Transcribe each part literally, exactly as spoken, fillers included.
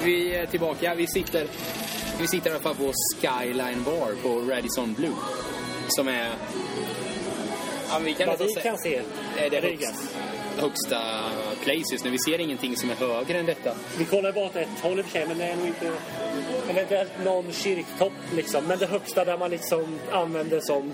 vi är tillbaka. Vi sitter, vi sitter i alla fall på Skyline Bar på Radisson Blu. Som är... Ja, vi kan, Vad vi kan se är det högsta, högsta place just nu. Vi ser ingenting som är högre än detta. Vi kollar bara åt ett håll i och för sig, men det är nog inte... Eventuellt någon kyrktopp liksom. Men det högsta där man liksom använder som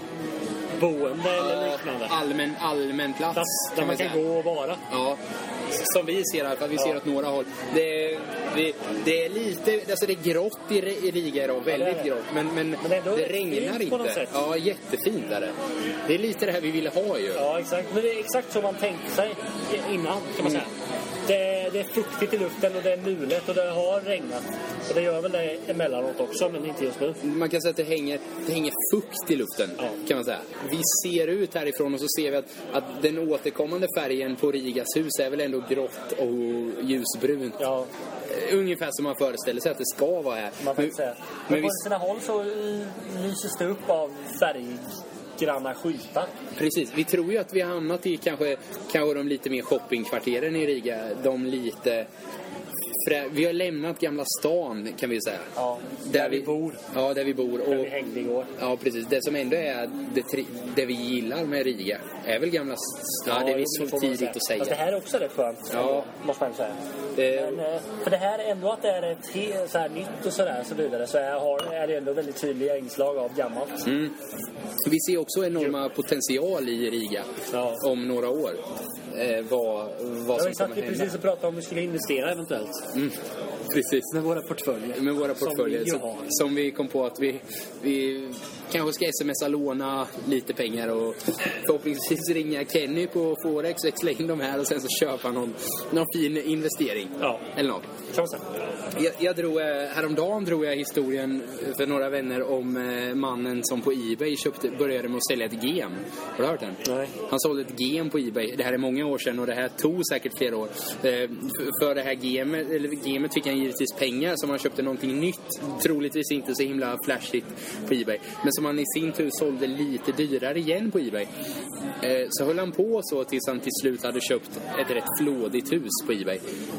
boende eller liknande. Allmän, allmän plats. Där, där man kan gå och vara. Ja. Som vi ser här, för vi ser ja. åt några håll. Det är, det, det är lite, alltså det är grått i Riga då, väldigt ja, det grått. Men, men, men det, det regnar inte. Ja, jättefint är det. Det är lite det här vi ville ha ju. Ja, exakt. Men det är exakt som man tänkte sig innan, kan man säga. Mm. Det, det är fuktigt i luften och det är mulet och det har regnat. Och det gör väl det emellanåt också, men inte just nu. Man kan säga att det hänger, det hänger fukt i luften, ja. kan man säga. Vi ser ut härifrån och så ser vi att, att den återkommande färgen på Rigas hus är väl ändå grått och ljusbrunt. Ja. Ungefär som man föreställer sig att det ska vara här. Man men, säga. men, men på vi... sina håll så lyses det upp av färg. Granna skyltar. Precis, vi tror ju att vi har hamnat i kanske, kanske de lite mer shoppingkvarteren i Riga. De lite... Vi har lämnat Gamla stan, kan vi säga. Ja, där, där vi, vi bor. Ja, där vi bor. Där och, vi hängde igår. Ja, precis. Det som ändå är det, det vi gillar med Riga är väl Gamla stan. Ja, det är vi så tidigt säga. att säga. Fast det här är också rätt skönt, ja. måste man säga. Det... Men, för det här är ändå att det är ett så här nytt och sådär så vidare. Så jag har, är det ändå väldigt tydliga inslag av gammalt. Mm. Vi ser också enorma potential i Riga ja. om några år. Eh, vad, vad som vi satt precis och pratade om vi skulle investera eventuellt. Mm, precis. Med våra portföljer. Med våra portföljer. Som vi, som, som vi kom på att vi, vi kanske ska smsa låna lite pengar och förhoppningsvis ringa Kenny på Forex, växla in de här och sen så köpa någon, någon fin investering. Ja. Eller något. Jag, jag drog, häromdagen drog jag historien för några vänner om eh, mannen som på eBay köpte, började med att sälja ett gem. Har du hört den? Nej. Han sålde ett gem på eBay. Det här är många år sedan och det här tog säkert flera år. Eh, för det här gemet, eller gemet fick han givetvis pengar som han köpte någonting nytt. Troligtvis inte så himla flashigt på eBay. Men som han i sin tur sålde lite dyrare igen på eBay. Eh, så höll han på så tills han till slut hade köpt ett rätt flådigt hus på eBay.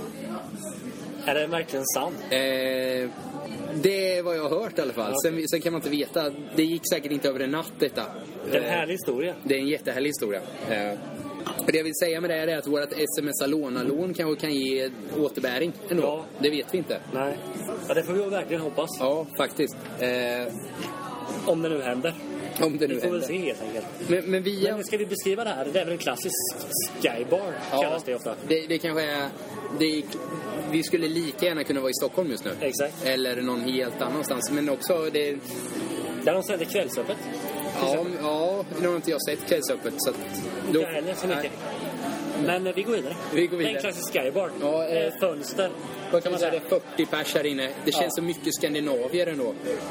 Är det verkligen sant? Eh, det är vad jag har hört i alla fall. Okay. Sen, sen kan man inte veta. Det gick säkert inte över en natt detta. Det är en härlig historia. Det är en jättehärlig historia. Eh, och det jag vill säga med det är att vårt sms-lånalån kanske kan ge återbäring ändå. Ja. Det vet vi inte. Nej. Ja, det får vi verkligen hoppas. Ja, faktiskt. Eh, Om det nu händer. Om det nu vi får händer. väl se helt enkelt. Men, men, vi, men ska vi beskriva det här? Det är väl en klassisk skybar, ja, kallas det ofta. Det, det kanske är... Det, vi skulle lika gärna kunna vara i Stockholm just nu. Exakt. Eller någon helt annanstans. Men också... Det, där de sänder kvällsöppet. Ja, ja, nu har inte jag sett kvällsöppet. Så att då, inte heller så mycket. Men vi går vidare. Vi går vidare. Det är en klassisk skybar. Ja, eh, fönster. Vad kan man säga? Det är fyrtio pers här inne. Det känns ja. så mycket skandinavier ändå.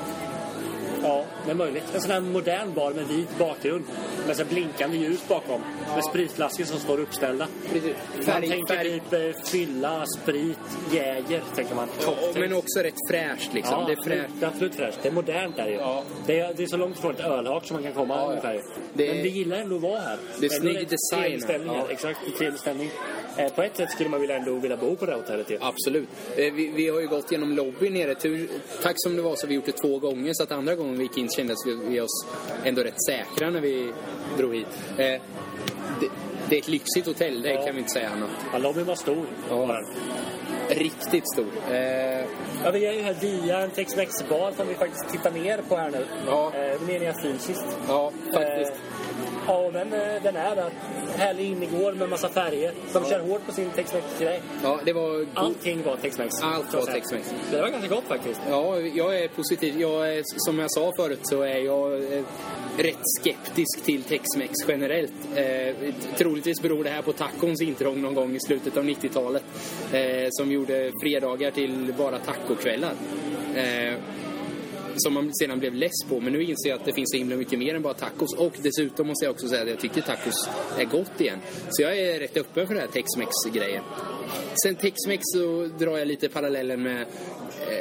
Ja, det är möjligt. En sån här modern bar med vit bakgrund. Med så blinkande ljus bakom. Ja. Med spritflaskor som står uppställda. Precis. Man färg, tänker färg. typ fylla, sprit, jäger, tänker man. Ja, men också rätt fräscht liksom. Ja, det är fräscht. Det är absolut fräscht. Det är modernt där ju. Ja. Det, är, det är så långt från ett ölhak som man kan komma ja, ungefär. Det är, men vi gillar ändå att vara här. Det är snygg design. Ja. Exakt, det är trevlig stämning. Eh, på ett sätt skulle man vilja ändå vilja bo på det hotellet. Ju. Absolut. Eh, vi, vi har ju gått genom lobbyn nere. Tur, tack som det var så vi gjort det två gånger. Så att andra gången vi gick in kändes vi, vi oss ändå rätt säkra när vi drog hit. Eh, det, det är ett lyxigt hotell, det ja. kan vi inte säga annat. Ja, lobbyn var stor. Ja. Riktigt stor. Eh, ja, vi är ju här via en Tex-Mex-bar som vi faktiskt tittar ner på här nu. Ja. Eh, vi är nere fysiskt. Ja, faktiskt. Eh, Ja, den, den är där. Härlig ingår med massa färger. De ja. kör hårt på sin Tex-Mex-grej. Ja, det var... Allting var Tex-Mex. Allt var Tex-Mex. Det var ganska gott faktiskt. Ja, jag är positiv. Jag är, som jag sa förut så är jag eh, rätt skeptisk till Tex-Mex generellt. Eh, troligtvis beror det här på tacons intrång någon gång i slutet av nittiotalet. Eh, som gjorde fredagar till bara tacokvällar. Eh, som man sedan blev less på. Men nu inser jag att det finns så himla mycket mer än bara tacos. Och dessutom måste jag också säga att jag tycker tacos är gott igen. Så jag är rätt öppen för det här Tex-Mex-grejen. Sen Tex-Mex så drar jag lite parallellen med eh,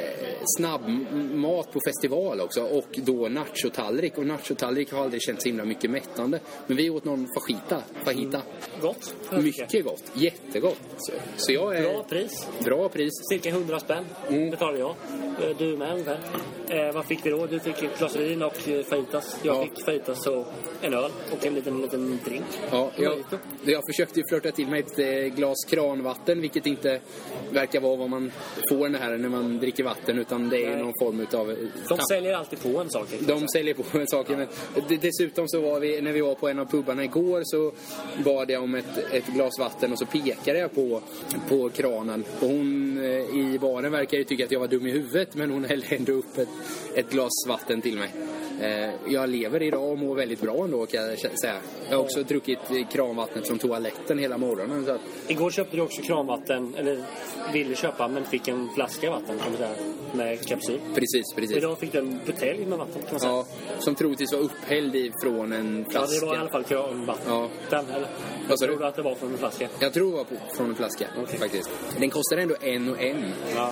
snabbmat på festival också. Och då nachotallrik. Och nachotallrik har aldrig känt så himla mycket mättande. Men vi åt någon fajita. Fajita. Mm. Gott. Mycket gott. Jättegott. Så, så jag är... Bra pris. Bra pris. Cirka hundra spänn mm. betalar jag. Du med ungefär. Eh, vad fick vi då? Du fick ett glas vin och fajitas. Jag ja. fick fajitas och en öl och en liten, liten drink. Ja, jag, jag försökte ju flörta till mig ett glas kranvatten, vilket inte verkar vara vad man får det här när man dricker vatten, utan det är Nej. någon form utav... De säljer alltid på en sak. De säljer på en sak, men dessutom så var vi, när vi var på en av pubbarna igår, så bad jag om ett, ett glas vatten och så pekade jag på, på kranen. Och hon i baren verkar ju tycka att jag var dum i huvudet, men hon hällde ändå upp ett, ett glas vatten till mig. Jag lever idag och mår väldigt bra ändå, kan jag säga. Jag har också druckit kranvattnet från toaletten hela morgonen. Så att... Igår köpte du också kranvatten, eller ville köpa, men fick en flaska vatten, kan man säga, med kapsyl. Precis, precis. Idag fick du en butelj med vatten, kan man säga. Ja, som troligtvis var upphälld ifrån en flaska. Ja, det var i alla fall kranvatten. Ja. Den, eller? Jag tror du att det var från en flaska? Jag tror det var på, från en flaska, okay. faktiskt. Den kostar ändå en och en. Ja.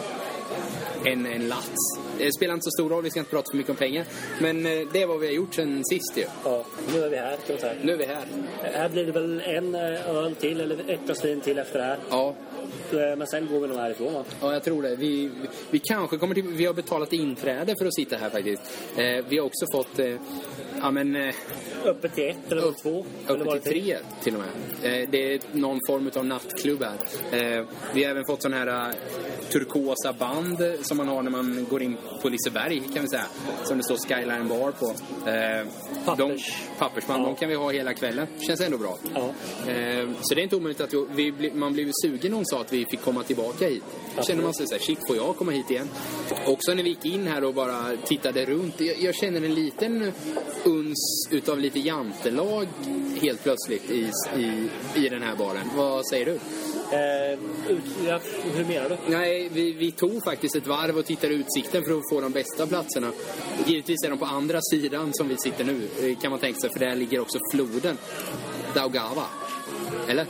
En, en lats. Det spelar inte så stor roll, vi ska inte prata för mycket om pengar. Men det är vad vi har gjort sen sist ju. Ja, nu är vi här, kan man säga. Nu är vi här. Här blir det väl en öl till, eller ett glas vin till efter det här. Ja. Men sen går vi nog härifrån, va? Ja, jag tror det. Vi, vi, vi kanske kommer till... Vi har betalat inträde för att sitta här faktiskt. Eh, vi har också fått... Eh, ja, men... Eh, öppet till ett eller upp, två? Öppet till tre till och med. Eh, det är någon form av nattklubb här. Eh, vi har även fått sån här uh, turkosa band som man har när man går in på Liseberg, kan vi säga. Som det står Skyline Bar på. Eh, Pappers. De, pappersband, ja. De kan vi ha hela kvällen. Känns ändå bra. Ja. Eh, så det är inte omöjligt att vi, vi, man blev sugen när hon sa att vi fick komma tillbaka hit. Då känner man sig så här, shit, får jag komma hit igen? Också när vi gick in här och bara tittade runt. Jag, jag känner en liten uns utav lite jantelag helt plötsligt i, i, i den här baren. Vad säger du? Eh, ut, ja, hur menar du? Nej, vi, vi tog faktiskt ett varv och tittade utsikten för att få de bästa platserna. Givetvis är de på andra sidan som vi sitter nu, kan man tänka sig, för där ligger också floden Daugava. Eller?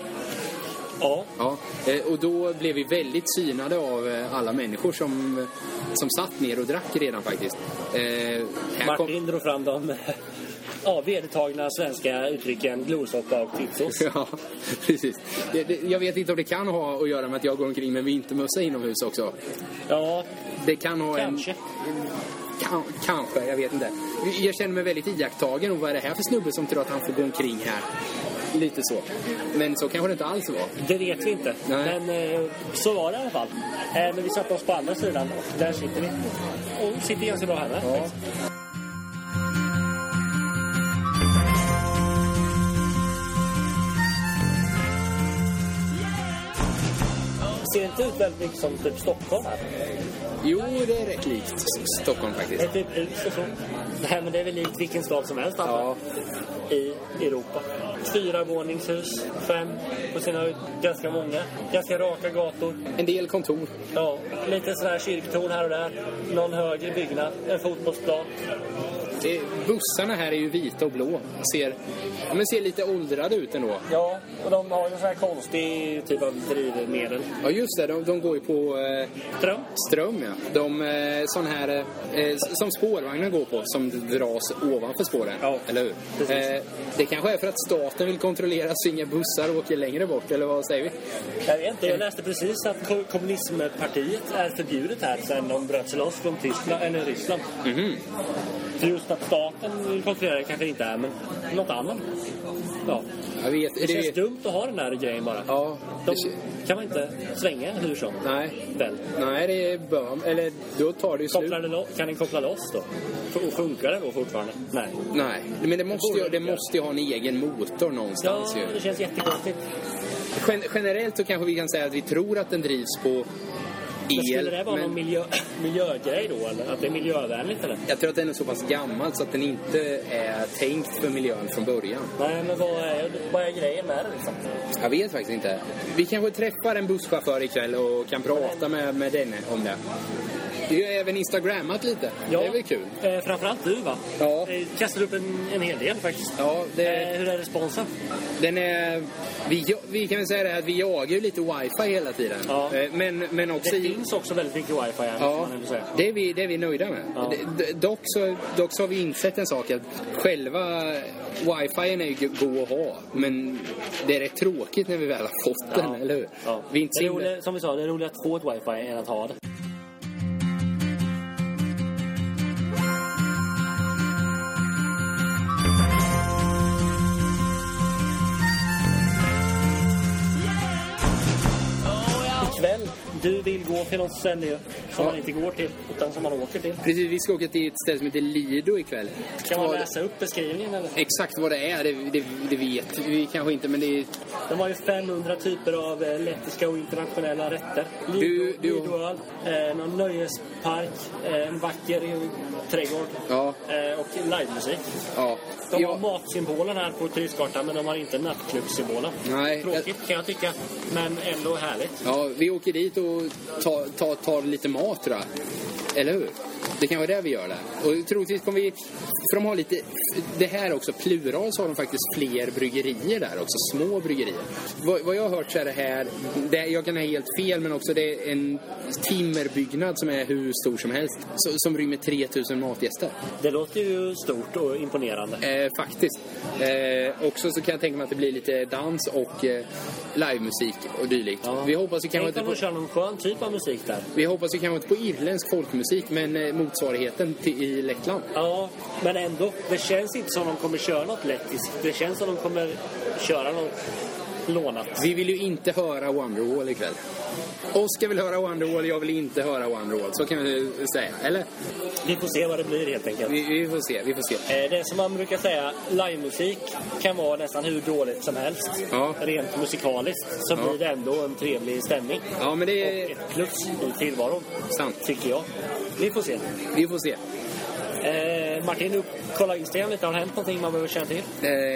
Ja. Ja. Och då blev vi väldigt synade av alla människor som, som satt ner och drack redan faktiskt. Eh, här Martin kom... drog fram dem. Ja, vedertagna svenska uttrycken glosoppa och tipsos. Ja, precis. Det, det, jag vet inte om det kan ha att göra med att jag går omkring med vintermössa inomhus också. Ja, det kan ha kanske. En... Kan, kanske, jag vet inte. Jag känner mig väldigt iakttagen, och vad är det här för snubbe som tror att han får gå omkring här? Lite så. Men så kanske det inte alls var. Det vet vi inte. Nej. Men eh, så var det i alla fall. Eh, men vi satte oss på andra sidan och där sitter vi. Och sitter ganska bra här, va? Ja. Ser det inte ut väldigt mycket som typ Stockholm här? Jo, det är rätt likt Stockholm faktiskt. Det är typ hus och så. Nej, men det är väl likt vilken stad som helst, ja. I Europa. Fyra våningshus, fem på sina höjd, ganska många. Ganska raka gator. En del kontor. Ja, lite sådär kyrktorn här och där. Någon högre byggnad, en fotbollsplan. Det, bussarna här är ju vita och blå. Ser, ja, men ser lite åldrade ut ändå. Ja, och de har ju en sån här konstig typ av drivmedel. Ja, just det. De, de går ju på... Eh, ström. Ström, ja. De eh, sån här... Eh, som spårvagnar går på, som dras ovanför spåren. Ja, eller hur? Eh, det kanske är för att staten vill kontrollera så inga bussar åker längre bort, eller vad säger vi? Jag vet inte. Jag läste precis att kommunismpartiet är förbjudet här sedan de bröt sig loss från Tyskland, eller Ryssland. Mhm. Så just att staten kontrollerar det kanske inte är, men något annat. Ja. Jag vet, det känns det... dumt att ha den här grejen bara. Ja. De kan man inte svänga hur som. Nej. Väl. Nej, det är böm. Eller då tar det ju slut. Lo- kan den koppla loss då? Och funkar det då fortfarande? Nej. Nej, men det måste ju, det måste ju ha en egen motor någonstans. Ja, ju. Det känns jättekonstigt. Gen- generellt så kanske vi kan säga att vi tror att den drivs på el. Men skulle det vara men... någon miljö, miljögrej då? Eller? Att det är miljövänligt eller? Jag tror att den är så pass gammal så att den inte är tänkt för miljön från början. Nej, men vad är, vad är grejen med det liksom? Jag vet faktiskt inte. Vi kanske träffar en busschaufför ikväll och kan prata med, med denne om det. Du har även instagrammat lite. Ja, det är väl kul. Eh, framförallt du, va? Ja. Eh, kastar upp en, en hel del faktiskt. Ja, det... eh, hur är responsen? Den är... Vi, vi kan väl säga det att vi jagar ju lite wifi hela tiden. Ja. Eh, men, men också... Det i... finns också väldigt mycket wifi här. Ja, man säga. det är, vi, det är vi nöjda med. Ja. D- dock, så, dock så har vi insett en sak, att själva wifi är ju god att ha, men det är rätt tråkigt när vi väl har fått den, Ja. eller hur? Ja. Vi inte Det är så himla- roligt, som vi sa, det är roligt att få ett wifi än att ha det. Ikväll, du vill gå till något ställe som Ja. man inte går till, utan som man åker till. Precis, vi ska åka till ett ställe som heter Lido ikväll. Kan man Vad- läsa upp beskrivningen eller? Exakt vad det är, det, det, det vet vi kanske inte, men det är... De har ju femhundra typer av eh, lettiska och internationella rätter. Du- Lido, du- Lidoöl, eh, någon nöjespark, eh, en vacker eh, trädgård Ja, eh, och livemusik. ja. De ja. har matsymbolen här på turistkartan, men de har inte nattklubbssymbolen. Nej, Tråkigt kan jag tycka, men ändå härligt. Ja, vi åker dit och tar, tar, tar lite mat, tror jag. Eller hur? Det kan vara det vi gör där. Och troligtvis kommer vi... För de har lite... Det här också, plural, så har de faktiskt fler bryggerier där också. Små bryggerier. Vad, vad jag har hört så är det här... Det, jag kan ha helt fel, men också det är en timmerbyggnad som är hur stor som helst. Så, som rymmer tre tusen matgäster. Det låter ju stort och imponerande. Eh, faktiskt. Eh, också så kan jag tänka mig att det blir lite dans och eh, livemusik och dylikt. Ja. Vi hoppas ju kanske Tänk inte om på... de kör någon skön typ av musik där. Vi hoppas ju kanske inte på irländsk folkmusik, men eh, motsvarigheten till, i Lettland. Ja, men ändå. Det känns inte som de kommer köra något lettiskt. Det känns som de kommer köra något lånat. Vi vill ju inte höra Wonderwall ikväll. Oskar vill höra Wonderwall, jag vill inte höra Wonderwall. Så kan vi säga, eller? Vi får se vad det blir helt enkelt. Vi, vi får se, vi får se. Eh, Det är som man brukar säga, livemusik kan vara nästan hur dåligt som helst. Ja. Rent musikaliskt så Ja. blir det ändå en trevlig stämning. Ja, men det Och är ett plus i tillvaron, sant. tycker jag. Vi får se. Vi får se. Eh, Martin, upp, kolla Instagram lite. Har det hänt någonting man behöver känna till?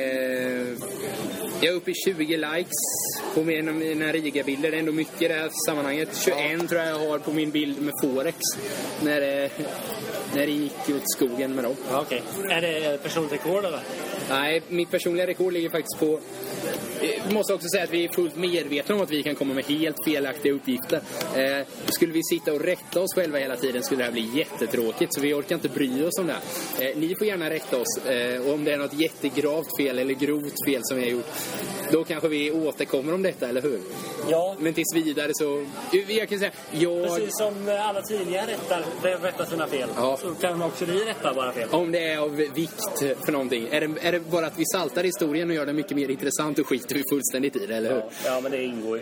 Eh, jag är uppe i tjugo likes på mina, mina Riga-bilder. Det är ändå mycket i det här sammanhanget. tjugoett tror jag jag har på min bild med Forex. När det, när det gick ut skogen med dem. Ja, okej. Är det personligt rekord eller? Nej, mitt personliga rekord ligger faktiskt på... Jag måste också säga att vi är fullt medvetna om att vi kan komma med helt felaktiga uppgifter. Eh, skulle vi sitta och rätta oss själva hela tiden skulle det här bli jättetråkigt. Så vi orkar inte bry oss om det här. Eh, ni får gärna rätta oss. Eh, och om det är något jättegravt fel eller grovt fel som vi har gjort, då kanske vi återkommer om detta, eller hur? Ja. Men tills vidare så... Jag kan säga... Jag... Precis som alla tidigare rättar, rättar sina fel. Ja. Så kan också vi rätta bara fel. Om det är av vikt för någonting. Är det, är det bara att vi saltar historien och gör den mycket mer intressant och skiter vi fullständigt i det, eller hur? Ja, ja, men det ingår ju.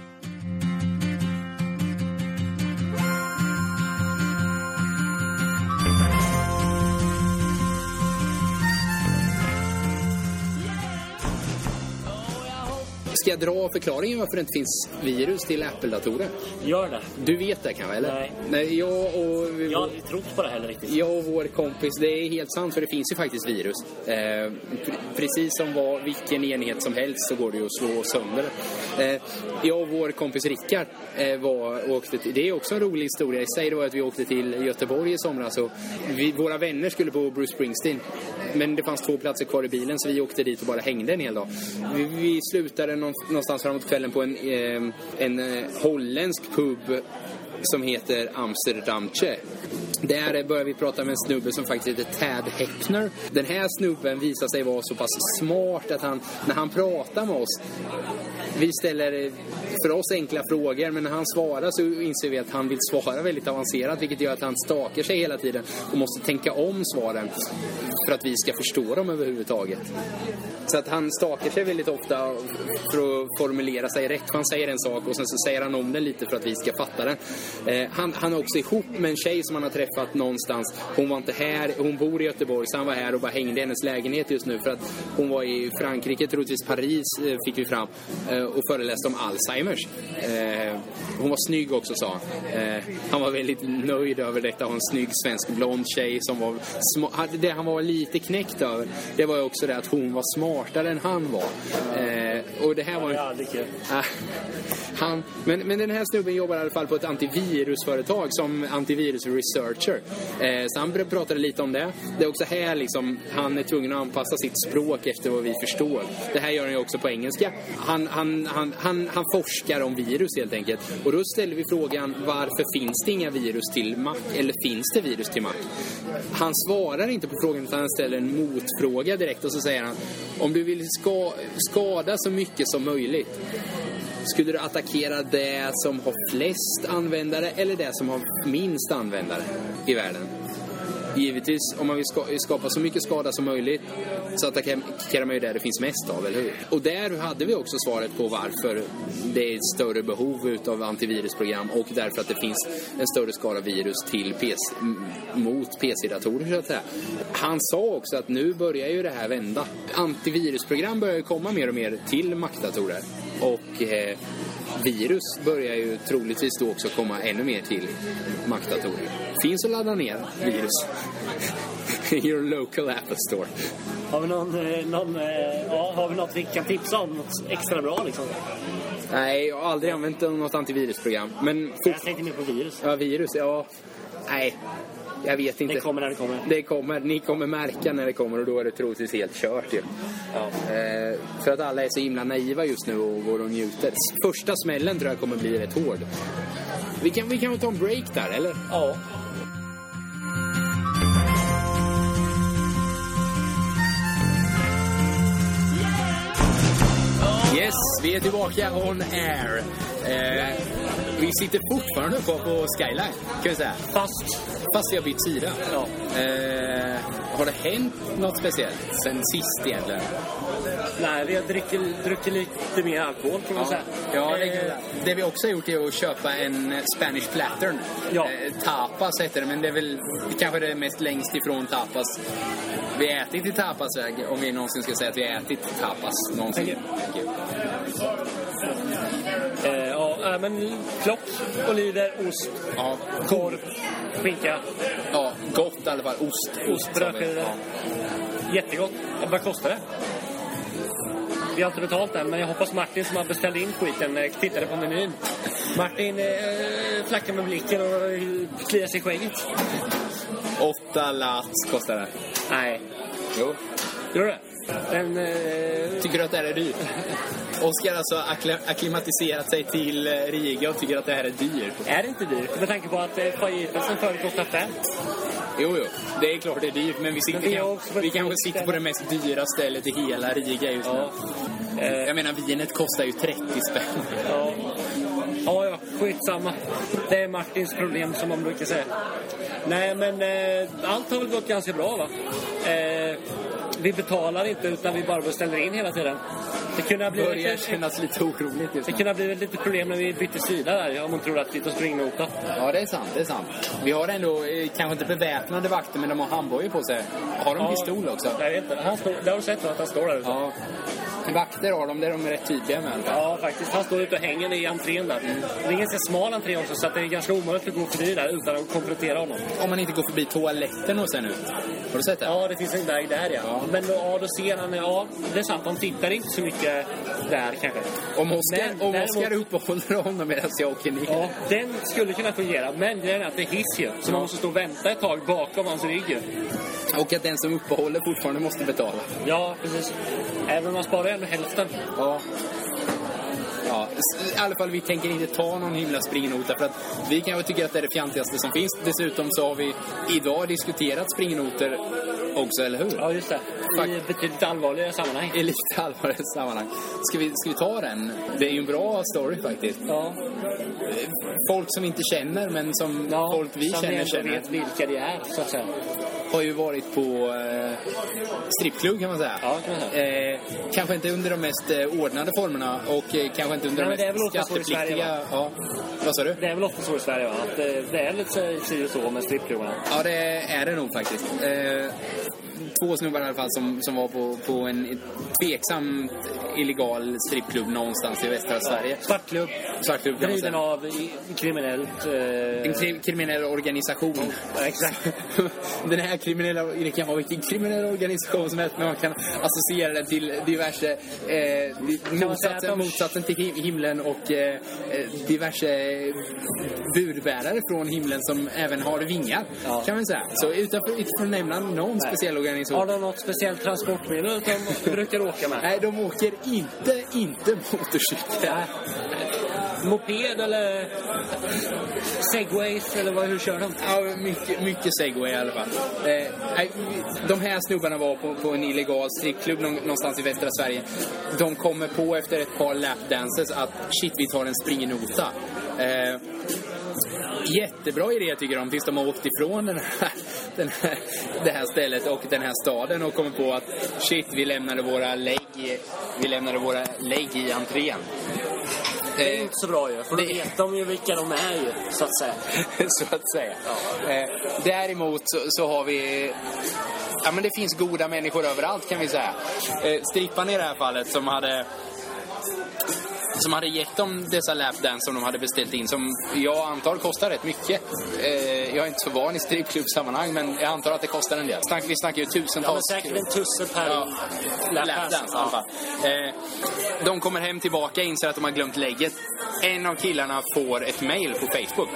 Ska jag dra förklaringen varför det inte finns virus till Apple-datorer? Gör det. Du vet det kanske, eller? Nej. Nej, jag och... Jag har aldrig trott på det heller riktigt. Jag och vår kompis, det är helt sant, för det finns ju faktiskt virus. Eh, pr- precis som var vilken enhet som helst så går det ju att slå sönder. Eh, jag och vår kompis Rickard eh, var, åkte till, det är också en rolig historia i sig, då att vi åkte till Göteborg i somras och vi, våra vänner skulle på Bruce Springsteen. Men det fanns två platser kvar i bilen så vi åkte dit och bara hängde en hel dag. Vi, vi slutade någonstans framåt kvällen på en, eh, en eh, holländsk pub som heter Amsterdamche. Där börjar vi prata med en snubbe som faktiskt heter Tad Heckner. Den här snubben visar sig vara så pass smart att han, när han pratar med oss, vi ställer för oss enkla frågor, men när han svarar så inser vi att han vill svara väldigt avancerat, vilket gör att han stakar sig hela tiden och måste tänka om svaren för att vi ska förstå dem överhuvudtaget. Så att han stakar sig väldigt ofta för att formulera sig rätt. Han säger en sak och sen så säger han om den lite för att vi ska fatta den. Eh, han, han är också ihop med en tjej som han har träffat någonstans. Hon var inte här, hon bor i Göteborg, så han var här och bara hängde i hennes lägenhet just nu för att hon var i Frankrike, troligtvis Paris eh, fick vi fram, eh, och föreläste om Alzheimers. Eh, hon var snygg också, sa han. Eh, han var väldigt nöjd över detta. Hon en snygg svensk blond tjej som var sm- det han var lite knäckt över, det var ju också det att hon var smartare än han var. Eh, Eh, och det här var... Ja, det är kul. Uh, han, men, men den här snubben jobbar i alla fall på ett antivirusföretag som antivirus researcher. Eh, så han pratade lite om det. Det är också här liksom, han är tvungen att anpassa sitt språk efter vad vi förstår. Det här gör han ju också på engelska. Han, han, han, han, han forskar om virus helt enkelt. Och då ställer vi frågan, varför finns det inga virus till Mac? Eller finns det virus till Mac? Han svarar inte på frågan utan han ställer en motfråga direkt och så säger han, om du vill ska, skada så mycket som möjligt, skulle du attackera det som har flest användare eller det som har minst användare i världen? Givetvis, om man vill skapa så mycket skada som möjligt så attackerar man ju där det finns mest av, eller hur? Och där hade vi också svaret på varför det är ett större behov av antivirusprogram och därför att det finns en större skala virus till P C, mot P C-datorer så att säga. Han sa också att nu börjar ju det här vända. Antivirusprogram börjar ju komma mer och mer till Mac-datorer och eh, virus börjar ju troligtvis då också komma ännu mer till Mac-datorer. Finns att ladda ner virus i your local Apple Store. Har vi någon, någon ja, har vi något vi kan tipsa om, något extra bra liksom? Nej, jag har aldrig använt något antivirusprogram, men fort... jag tänkte mer på virus. Ja, virus, ja. Nej, jag vet inte. Det kommer när det kommer. Det kommer, ni kommer märka när det kommer och då är det troligtvis helt kört ju. Ja. Eh, för att alla är så himla naiva just nu och går och njuter. Första smällen tror jag kommer bli rätt hård. Vi kan, vi kan väl ta en break där, eller? Ja. Yes, vi är tillbaka on air. Eh, vi sitter fortfarande på, på Skyline, kan vi säga. Fast. Fast jag bytt sida. Ja. Eh, har det hänt något speciellt sen sist egentligen? Nej, vi har druckit, druckit lite mer alkohol kan man ja. säga. Ja, det, eh. det vi också har gjort är att köpa en Spanish Plattern. Ja. Eh, tapas heter det, men det är väl kanske det mest längst ifrån tapas. Vi har ätit i tapasväg, om vi någonsin ska säga att vi har ätit tapas någonsin. Eh, ja, men plock, oliver, ost, ja. korv, skinka. Ja, gott i alla fall. Ost. Ost, brödskivor. Ja. Jättegott. Vad kostar det? Vi har inte betalt än, men jag hoppas Martin som har beställt in skiten tittade på menyn. Martin eh, flackar med blicken och kliar sig i skägget. Åtta lax kostar det. Nej. Jo. Gör det? Men, eh... tycker du att det här är dyrt? Oskar har alltså akklim- akklimatiserat sig till Riga och tycker att det här är dyrt. Är det inte dyrt? Med tanke på att eh, fajifelsen förut kostar fem. Jo, jo. Det är klart det är dyrt. Men vi, sitter, men vi, kan, vi kanske sitter på det mest dyra stället i hela Riga just nu. Ja. Eh. Jag menar, vinet kostar ju trettio spänn. Ja. Ja, ja. Skitsamma. Det är Martins problem som man brukar säga. Nej, men eh, allt har väl gått ganska bra, va? Eh, vi betalar inte utan vi bara beställer in hela tiden. Det kunde ha blivit börjar kännas lite oroligt just Det kunde ha blivit lite problem när vi bytte sida där, om man tror att det är springnota. Ja, det är sant, det är sant. Vi har ändå eh, kanske inte beväpnade vakter, men de har handbojor på sig. Har de ja, pistol också? Jag vet inte. Han står, det har du sett att han står där ute. Ja. Vakter har de, det är de rätt tydliga med. Ja, faktiskt. Han står ute och hänger i entrén där. Mm. Det är en ganska smal entré också, så att det är ganska omöjligt att gå förbi där utan att komplettera honom. Om man inte går förbi toaletten och sen ut. Har du sett det? Ja, det finns en väg där, ja. ja. Men ja, då ser han, ja, det är sant. De tittar inte så mycket där kanske. Om Oskar, men, om Oskar däremot... uppehåller honom medan jag åker ner. Ja, den skulle kunna fungera. Men grejen är att det är hiss ju. Så ja. Man måste stå och vänta ett tag bakom hans rygg. Och att den som uppehåller fortfarande måste betala. Ja, precis. Även om man sparar ändå hälften. Ja. Ja, i alla fall vi tänker inte ta någon himla springnota för att vi kanske tycker att det är det fjantigaste som finns. Dessutom så har vi idag diskuterat springnoter också, eller hur? Ja, just det. I betydligt allvarliga sammanhang. I lite allvarliga sammanhang. Ska vi, ska vi ta den? Det är ju en bra story faktiskt. Ja. Folk som inte känner, men som ja, folk vi som känner känner. Vet vilka det är, så att säga. Har ju varit på eh, strippklubb kan man säga. Ja, kan man säga. Eh, kanske inte under de mest eh, ordnade formerna och eh, kanske inte under Nej, de mest skattepliktiga. Ja. Vad sa du? Det är väl ofta så i Sverige, va? Att eh, det är lite så, så med strippklubbarna. Ja, det är det nog faktiskt. Eh, två snubbar i alla fall som, som var på, på en tveksam illegal strippklubb någonstans i västra Sverige. Svartklubb. Svartklubb. Driven av i, kriminellt... Eh... En kri- kriminell organisation. Ja, exakt. Den här kriminella... Det kan vara vilken kriminell organisation som helst, men man kan associera den till diverse... Eh, motsatsen, motsatsen till him- himlen och eh, diverse budbärare från himlen som även har vingar, ja. Kan man säga. Så utanför, utifrån nämna någon Nej. speciell organisation. Har de något speciellt transportmedel de brukar åka med? Nej, de åker inte, inte motorcykel. Moped eller segways eller vad, hur kör de? Ja, mycket, mycket segway i alla fall. Eh, de här snubbarna var på, på en illegal strippklubb någonstans i västra Sverige. De kommer på efter ett par lapdances att shit, vi tar en springnota. Eh, jättebra idé tycker de, tills de har åkt ifrån den här, den här, det här stället och den här staden och kommer på att shit, vi lämnade våra lägg vi lämnade våra lägg i entrén. Det är inte så bra ju, för då vet de ju vilka de är ju, så att säga. så att säga. Ja. Eh, däremot så, så har vi... Ja, men det finns goda människor överallt, kan vi säga. Eh, strippan i det här fallet som hade... som hade gett dem dessa lapdance som de hade beställt in, som jag antar kostar rätt mycket. Eh, jag är inte så van i strippklubbsammanhang, men jag antar att det kostar en del. Snack, vi snackar ju tusentals. Ja, men säkert en tusen per ja, lapdance i alla fall. Eh, de kommer hem tillbaka, inser att de har glömt lägget. En av killarna får ett mail på Facebook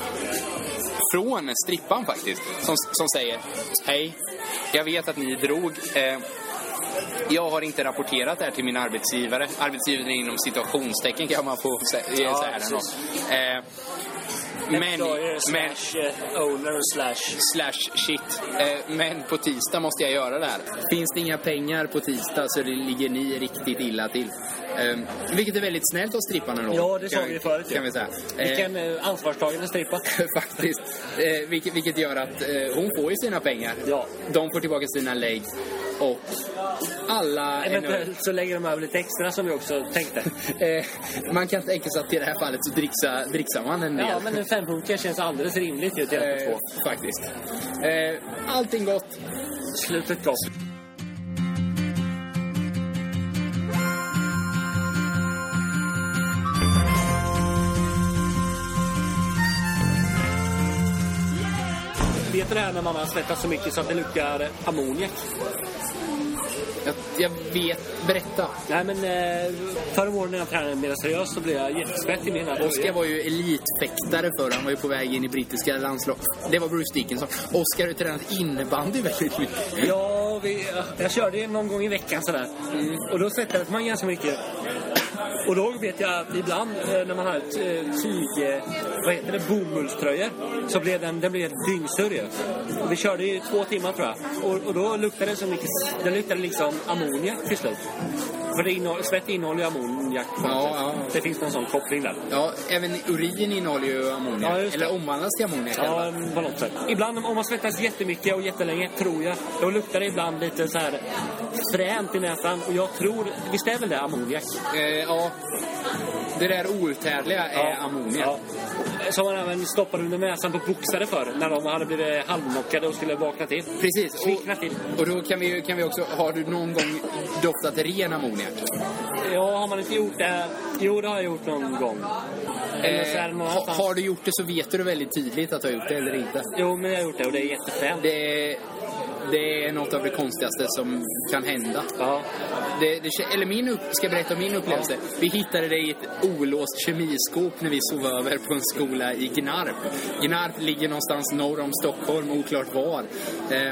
från strippan faktiskt, som, som säger: hej, jag vet att ni drog... Eh, Jag har inte rapporterat det här till min arbetsgivare. Arbetsgivaren är inom situationstecken, kan man få säga ja, eh, men, men slash owner slash slash shit. Eh, men på tisdag måste jag göra det här. Finns det inga pengar på tisdag så det ligger ni riktigt illa till. Eh, vilket är väldigt snällt av stripparna då. Ja, det sa vi förut. Kan vi säga. Vilken eh, ansvarstagande strippa. Faktiskt. Eh, vilket, vilket gör att eh, hon får ju sina pengar. Ja. De får tillbaka sina lägg. Och alla... Eventuellt så lägger de över lite extra, som vi också tänkte. eh, man kan tänka sig att i det här fallet så dricksa, dricksar man en del. Ja, men en fempunkter känns alldeles rimligt ut eh, två. Faktiskt. Eh, allting gott. Slutet gott. Vet du det här när man har svettat så mycket så att det luktar ammoniak? Jag, jag vet, berätta. Nej, men eh, förra våren när jag tränade mer seriöst så blev jag jättesvettig med den här. Oscar var ju elitfäktare för han var ju på väg in i brittiska landslag. Det var Bruce Dickinson. Oscar har ju tränat innebandy väldigt mycket. Ja, vi, jag körde det någon gång i veckan sådär. Mm. Och då svettades man ganska mycket. Och då vet jag att ibland när man har ett tyg, vad heter det, bomullströjor, så blev den, den blev ett dyngsur. Och vi körde i två timmar tror jag. Och, och då luktade det så mycket, den luktade liksom ammoniak till slut. För det innehåll, svett innehåller ju ammoniak. Ja, ja. Det finns någon sån koppling där. Ja, även urin innehåller ju ammoniak. Ja, eller omvandlas till ammoniak. Ja, på något sätt. Ibland om man svettas jättemycket och jättelänge, tror jag, då luktar det ibland lite så här fränt i näsan. Och jag tror, visst är väl det ammoniak? Eh, ja, det där outhärdliga är ja. ammoniak. Ja. Som man även stoppade under näsan på boxare för när de hade blivit halvnockade och skulle vakna till. Precis. Och, till. och då kan vi, kan vi också, har du någon gång doftat ren ammoniak? Ja, har man inte gjort det? Jo, det har jag gjort någon gång. Eh, ha, har du gjort det så vet du väldigt tydligt att du har gjort det eller inte. Jo, men jag har gjort det och det är jättefränt. Det, det är något av det konstigaste som kan hända. Ja. Det, det, eller min upp, ska jag berätta om min upplevelse. Ja. Vi hittade det i ett olåst kemiskåp när vi sov över på en skola i Gnarp. Gnarp ligger någonstans norr om Stockholm, oklart var. Eh,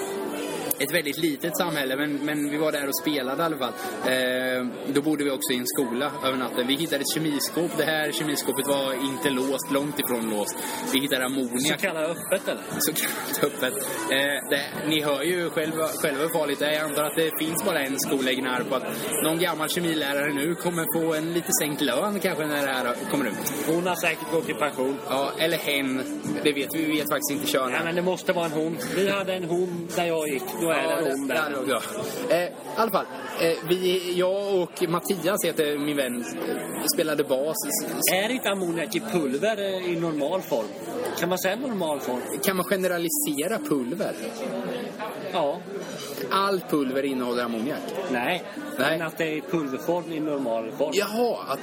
ett väldigt litet samhälle, men, men vi var där och spelade i alla fall. Eh, då bodde vi också i en skola över natten. Vi hittade ett kemiskåp. Det här kemiskåpet var inte låst, långt ifrån låst. Vi hittade ammoniak. Så kallat öppet eller? Så kallat öppet. Eh, det, ni hör ju själva, själva hur farligt det är. Jag antar att det finns bara en skola i Gnarp på att någon gammal kemilärare nu kommer få en lite sänkt lön kanske när det här kommer ut. Hon har säkert gått i pension. Ja, eller hen. Det vet vi, vi vet faktiskt inte köra. Ja, men det måste vara en hon. Vi hade en hon där jag gick. Då är ja, det hon där. där. Ja. Eh, I alla fall, eh, vi, jag och Mattias heter min vän, spelade bas. Är inte ammoniak i pulver i normal form? Kan man säga normal form? Kan man generalisera pulver? Ja. allt pulver innehåller ammoniak? Nej, Nej. men att det är pulverform i normal form. Jaha, att...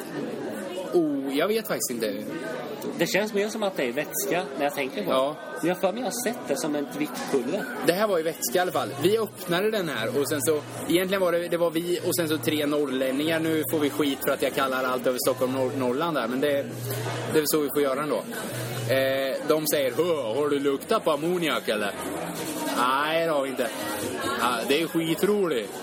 Oh, jag vet faktiskt inte. Det känns mer som att det är vätska när jag tänker på det. Ja. Men jag för mig har sett det som ett vitt pulver. Det här var ju vätska i alla fall. Vi öppnade den här och sen så... Egentligen var det, det var vi och sen så tre norrlänningar. Nu får vi skit för att jag kallar allt över Stockholm Nor- Norrland där. Men det, det är så vi får göra ändå. Eh, de säger, har du luktat på ammoniak eller? Nej, det har vi inte. Ja, det är skitroligt.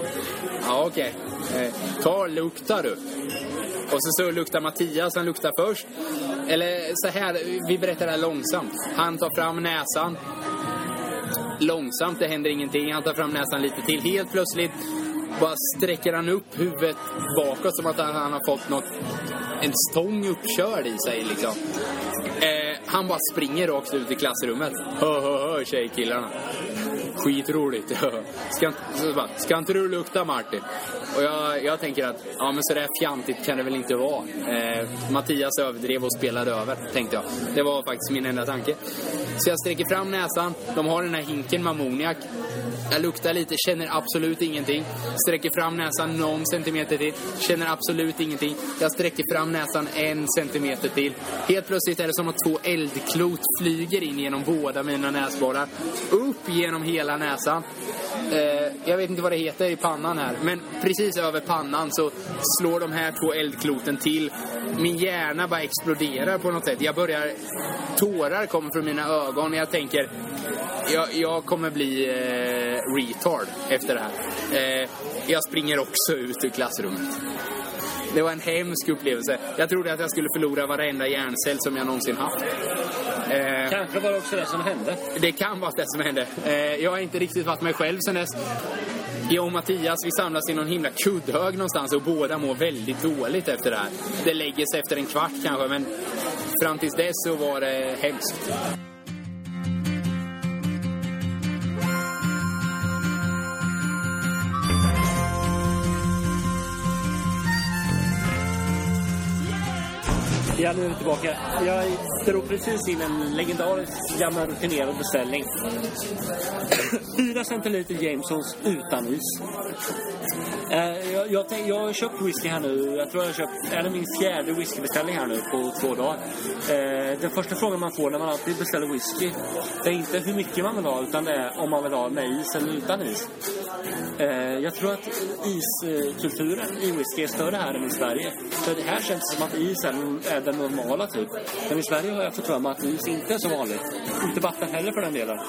Ja, okej. Okay. Eh, ta och lukta du. Och så, så luktar Mattias, han luktar först. Eller så här, vi berättar det här långsamt. Han tar fram näsan. Långsamt, det händer ingenting. Han tar fram näsan lite till. Helt plötsligt bara sträcker han upp huvudet bakåt som att han, han har fått något, en stång uppkörd i sig liksom. Eh, han bara springer rakt ut i klassrummet. Hö, hö, hö, tjejkillarna. Skitroligt. Ska, så bara, ska inte du lukta, Martin? Och jag, jag tänker att ja, men så där fjantigt kan det väl inte vara. Eh, Mattias överdrev och spelade över, tänkte jag. Det var faktiskt min enda tanke. Så jag sträcker fram näsan. De har den här hinken med ammoniak. Jag luktar lite, känner absolut ingenting. Sträcker fram näsan någon centimeter till. Känner absolut ingenting. Jag sträcker fram näsan en centimeter till. Helt plötsligt är det som att två eldklot flyger in genom båda mina näsborrar. Upp genom hela näsan. Eh, jag vet inte vad det heter i pannan här. Men precis över pannan så slår de här två eldkloten till. Min hjärna bara exploderar på något sätt. Jag börjar... Tårar kommer från mina ögon. Jag tänker... Jag, jag kommer bli eh, retard efter det här. Eh, jag springer också ut ur klassrummet. Det var en hemsk upplevelse. Jag trodde att jag skulle förlora varenda hjärncell som jag någonsin haft. Eh, Kanske var det också det som hände. Det kan vara det som hände. Eh, jag har inte riktigt varit mig själv sen dess. Jag och Mattias, vi samlas i någon himla kuddhög någonstans och båda mår väldigt dåligt efter det här. Det lägger sig efter en kvart kanske, men fram tills dess så var det hemskt. Ja, nu är vi tillbaka. Jag drog precis in en legendarisk gammal rutinerad beställning. Fyra centiliter Jamesons utan is. Uh, jag, jag, tänk, jag har köpt whisky här nu. Jag tror jag har köpt är det min fjärde whiskybeställning här nu på två dagar. Uh, den första frågan man får när man alltid beställer whisky, det är inte hur mycket man vill ha, utan det är om man vill ha med is eller utan is. Uh, jag tror att iskulturen i whisky är större här än i Sverige. Så det här känns som att is är, är den normala typ. Men i Sverige har jag fått för mig att is inte är så vanligt. Inte vatten heller för den delen.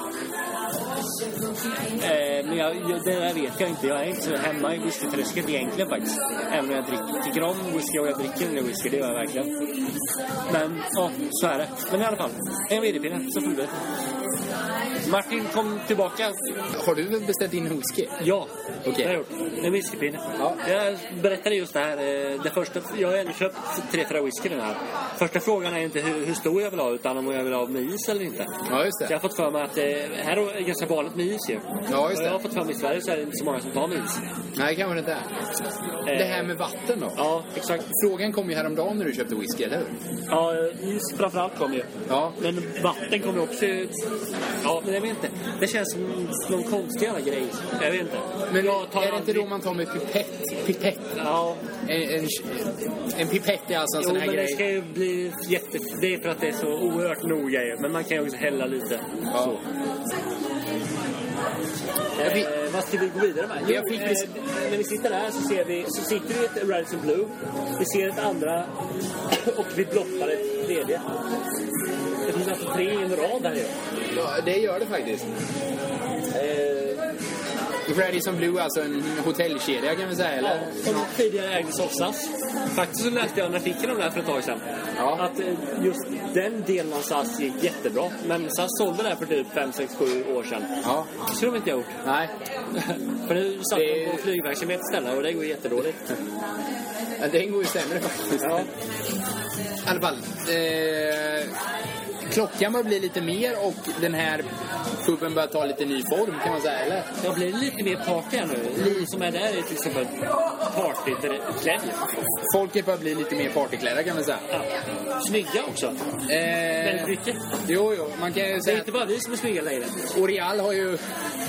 Eh, men jag, jag, det där vet jag inte. Jag är inte så hemma i whiskyträsket egentligen faktiskt. Även om jag dricker, tycker om whisky och jag dricker en whisky, det gör jag verkligen. Men ja, så är det. Men i alla fall, en videopinne, så får du. Martin kom tillbaka. Har du beställt in whisky? Ja, okej. Det har jag gjort. En whiskypinne. Ja. Jag berättade just det här. Det första, jag har ändå köpt tre, fyra whisky den här. Första frågan är inte hur, hur stor jag vill ha, utan om jag vill ha med is eller inte. Ja, just det. Så jag har fått för mig att eh, här är ganska vanligt med is ju. Ja, just det. Och jag har fått för mig i Sverige så är det inte så många som tar med is. Nej, kanske inte är. Eh, Det här med vatten då? Ja, exakt. Frågan kom ju häromdagen när du köpte whisky, eller hur? Ja, is framförallt kom ju. Ja. Men vatten kommer också... Ja, men jag vet inte. Det känns som någon konstig jävla grej. Jag vet inte. Men jag tar är det aldrig... inte då man tar med pipett? Pipett? Ja. En, en, en pipett är alltså en Jo, sån här men grej. det ska ju bli jätte... Det är för att det är så oerhört noga ju. Men man kan ju också hälla lite. Ja. Så. Jag fick... Eh, vad ska vi gå vidare med? Jo, Jag fick... eh, när vi sitter där så ser vi... Så sitter vi ett Radisson Blue. Vi ser ett andra. Och vi blottar ett tredje. Det finns alltså tre i en rad här ju. Ja, det gör det faktiskt. Eh, Radisson Blue, alltså en hotellkedja kan vi säga, eller? Ja, som tidigare ägdes av S A S. Faktiskt så läste jag en artikel om det här för ett tag sedan. Ja. Att eh, just den delen av S A S gick jättebra. Men S A S sålde det här för typ fem, sex, sju år sedan. Ja. Det skulle de inte ha gjort. Nej. För nu satt Det- de på flygverksamhet istället och det går jättedåligt. Ja, den går ju sämre faktiskt. Ja. I alla fall. Eh, klockan börjar bli lite mer och den här puben börjar ta lite ny form, kan man säga, eller? Jag blir lite mer party här nu. Ni som är där är till exempel partyklädd. Folket börjar bli lite mer partyklädda, kan man säga. Ja. Snygga också. Eh, Väldigt mycket. jo, jo, man kan ju Det är säga inte bara vi som är snygga längre. att Orial har ju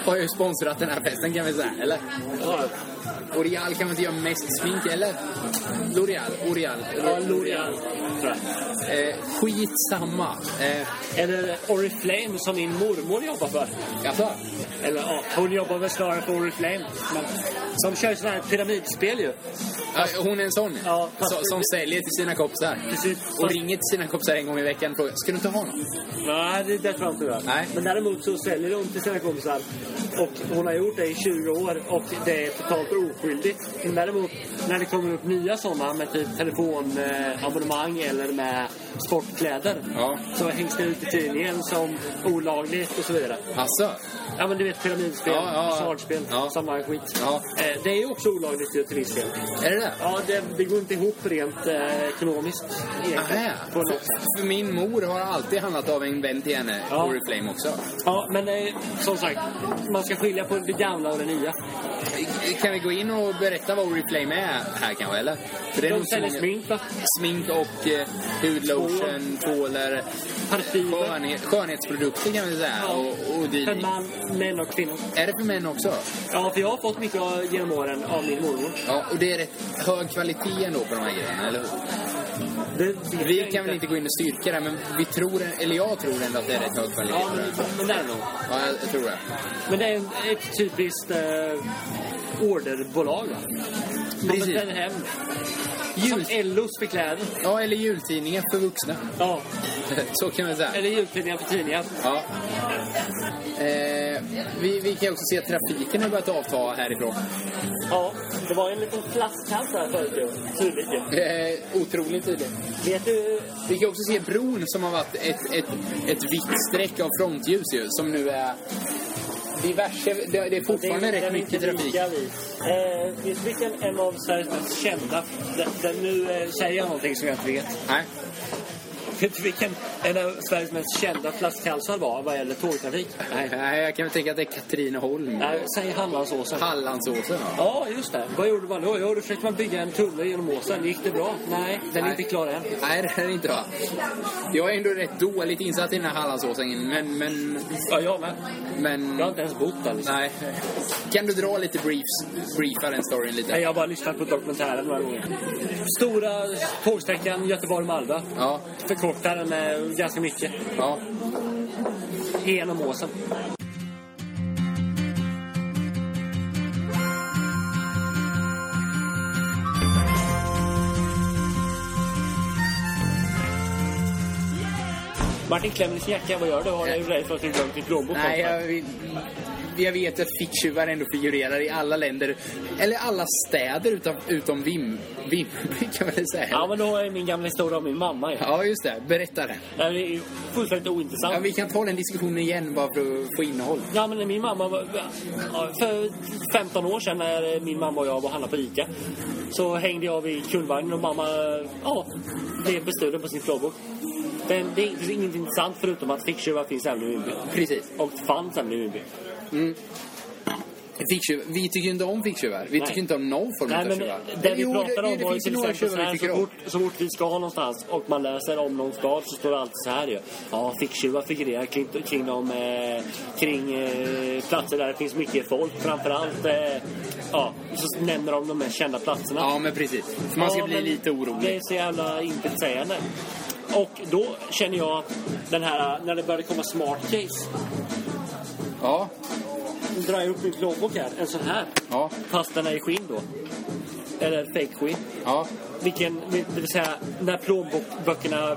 har ju sponsrat den här festen, kan vi säga, eller? Ja. L'Oreal kan man inte göra mest smink, eller? L'Oreal, L'Oreal. Ja, L'Oreal. Eh, skitsamma. Eh, Eller Oriflame som min mormor jobbar för. Jaså? Eller ja, hon jobbar väl snarare för Oriflame. Men som kör sådana här pyramidspel ju. Ja, hon är en sån Ja, som, som säljer till sina kompisar. Precis. Och ringer till sina kompisar en gång i veckan och frågar, ska du inte ha någon? Nej, det, det tror jag inte det. Nej. Men däremot så säljer hon till sina kompisar. Och hon har gjort det i tjugo år. Och det är totalt oskyldigt. Men däremot, när det kommer upp nya sådana med typ telefonabonnemang eh, eller med sportkläder. Ja. Så hängs det ut i tidningen som olagligt och så vidare. Asså? Ja, men du vet, pyramidspel, Ja, ja, ja. hasardspel, Ja. samma skit. Ja. Eh, det är ju också olagligt ju till viss del. Är det det? Ja, det, det går inte ihop rent eh, ekonomiskt. egentligen, Aha. på något För, sätt. för min mor har alltid handlat av en vän till henne, Ja. Oriflame också. Ja, men eh, som sagt, man ska skilja på det gamla och det nya. Kan vi gå in och berätta vad Oriflame är här kanske, eller? För det är De nog så säljer många- smink, va? smink och eh, hudlotion, tvålar, Parfymer. skönhet, skönhetsprodukter kan vi säga. Ja. Och, och För dylikt. man, män och kvinnor. Är det för män också? Ja, för jag har fått mycket av- genom åren av min mormor. Ja, och det är rätt hög kvalitet ändå på de här grejerna, eller hur? Det vet Vi jag kan väl inte gå in och styrka det, men vi tror, eller jag tror ändå att det är rätt hög kvalitet Ja, på det. men, men det är det nog. Ja, jag, jag tror det. Men det är en- ett typiskt eh, orderbolag, va? Man Precis. beställer hem. Jul- Som Ellos för kläder. Ja, eller jultidningar för vuxna. Ja. Så kan man säga. Eller jultidningar för tidningar. Ja. Eh, vi, vi kan också se att trafiken har börjat avta härifrån. Ja, det var en liten flaskhals här förut ju. Tydligt ju. Eh, otroligt tydligt. Vet du... Vi kan också se bron som har varit ett, ett, ett vitt streck av frontljus ju, som nu är diverse. Det, det är fortfarande det är- rätt den är mycket inte trafik. lika vid. Eh, vet du vilken en av Sveriges mest kända... Den, den nu eh, säger jag någonting som jag inte vet. Nej. Vet du vilken en av Sveriges mest kända flaskhalsar var vad gäller tågtrafik? Nej, nej, jag kan väl tänka att det är Katrineholm. Nej, säg Hallandsåsen. Hallandsåsen. Ja. Ja, just det. Vad gjorde man då? Jo, då försökte man bygga en tunnel genom åsen. Gick det bra? Nej, den är Nej. inte klar än. Nej, det är det inte, va? Jag är ändå rätt dåligt insatt i den här Hallandsåsen, men... men, Ja, jag med. men Jag har inte ens bott där. Liksom. nej. Kan du dra lite briefs, briefa den storyn lite? Nej, jag har bara lyssnat på dokumentären några gånger. Stora tågsträckan Göteborg-Malmö. Ja, Förkortar den med ganska mycket. ja. Genom åsen. Martin, klämmer i sin jacka. Vad gör du? Har du rädd för att du glömt din plånbok? Nej, jag, vi, jag vet att ficktjuvar ändå figurerar i alla länder. Eller alla städer utom, utom Vim, Vimmerby kan man väl säga. Ja, men då har jag min gamla historia om min mamma. Ja. Ja, just det. Berätta det. Det är fullständigt ointressant. Ja, vi kan ta den diskussionen igen bara för att få innehåll. Ja, men min mamma var, ja, för femton år sedan när min mamma och jag var handla på Ica, så hängde jag vid kundvagnen och mamma, ja, blev bestulen på sin plånbok. Det, det är inget intressant förutom att ficktjuvar finns även i Vimmerby. Precis. Och fanns även i Vimmerby. Mm. Ficktjuv. Vi tycker inte om ficktjuvar. Vi Nej. tycker inte om någon form Nej, av men tjuvar. det vi Jo, pratar om det var ju finns till några exempel så tjuvar vi här, tycker så om. fort, så fort vi ska någonstans och man läser om någon stad så står det alltid så här ju. Ja, ficktjuvar figurerar kring, kring, de, eh, kring eh, platser där det finns mycket folk. Framförallt, eh, ja, så nämner de de mest kända platserna. Ja, men precis. För man ska Ja, bli men lite orolig. Det är så jävla intetsägande. Och då känner jag att den här, när det började komma smart case, Ja, drar jag upp min plånbok här, en sån här. ja, Fast den är i skinn då. Eller fake skinn. ja. Vilken, det vill säga, när plånböckerna